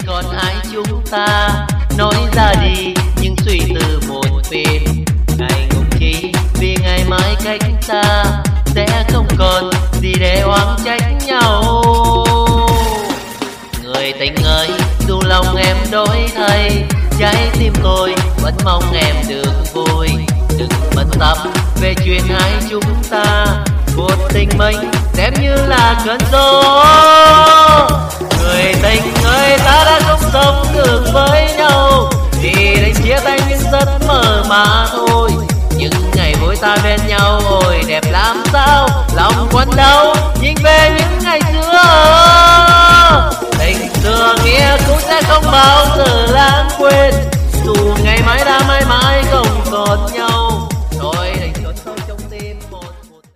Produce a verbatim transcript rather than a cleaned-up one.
còn ai chúng ta nói ra đi những suy tư muộn phiền. Ngày ngục chi vì ngày mai cách xa sẽ không còn gì để oán trách nhau. Người tình ơi, dù lòng em đổi thay, trái tim tôi vẫn mong em được vui. Đừng bận tâm về chuyện hai chúng ta, cuộc tình mình xem như là cơn gió. Người tình ơi, ta đã không sống được với nhau, thì đánh chia tay nhưng rất mơ mà thôi.